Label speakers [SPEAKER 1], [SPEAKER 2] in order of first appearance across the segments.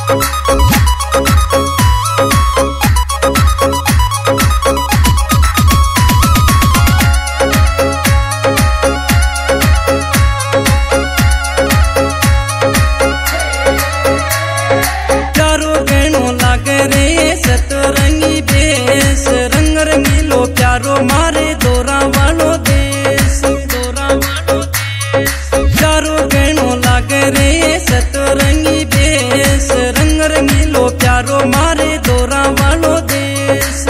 [SPEAKER 1] मारे दोरा वालो देश, दोरा वालो देश। चारों गहनों लागे रे सतरंगी बेस, रंग रंगीलो प्यारो मारे दोरा वालो देश।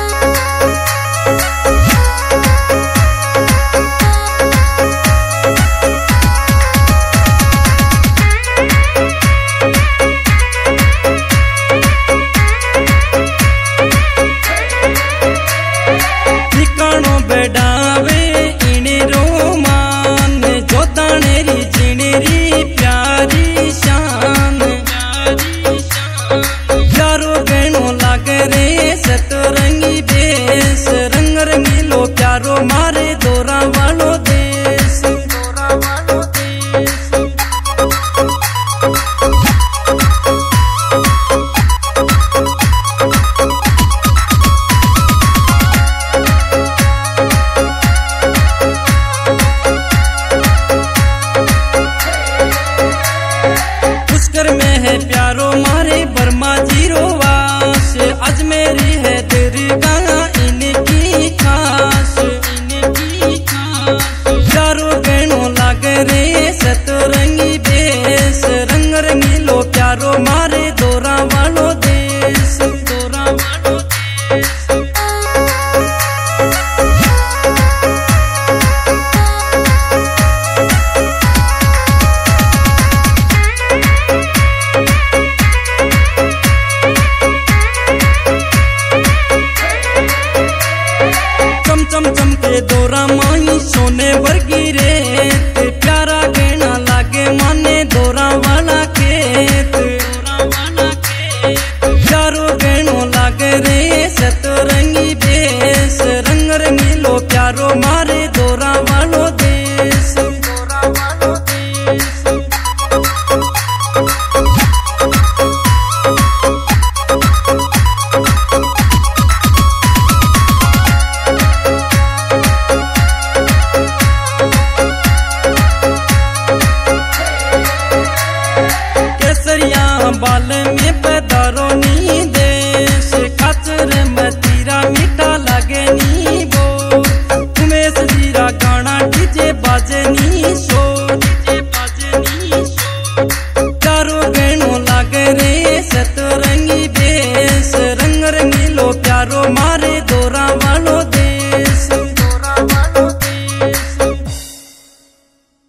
[SPEAKER 1] बेडावे इने रोमान, जो तानेरी जिनेरी प्यारी शान। चारों गहनों लागे रे सतरंगी बेस, रंग रंगीलो प्यारो मारे दोरा वालो देश, दोरा वालो देश। में है प्यारो मारे बर्मा जीरो वास, अजमेरी है दरगाह इनकी खास, इनकी खास। चारों गहनों लागे रे सतरंगी बेस, रंग रंगीलो प्यारो मारे दोरा वालो देश, दोरा वालो देश। चम चम के दोरा माही सोने वर्गी रेत, प्यारा गहना लागे माने दोरा वाला खेत, दोरा वाला खेत। चारों गहनों लागे रे सतरंगी बेस, रंग रंगीलो प्यारो मारे दोरा वालो देश, दोरा वालो देश। बाल में पैदारो नी देश, खाचर मतीरा मीठा लागे नी बो। उमेश जीरा गाना डीजे बाजे नी शोर, डीजे बाजे नी शोर। चारों गहनों लागे रे सतरंगी बेस, रंग रंगीलो प्यारो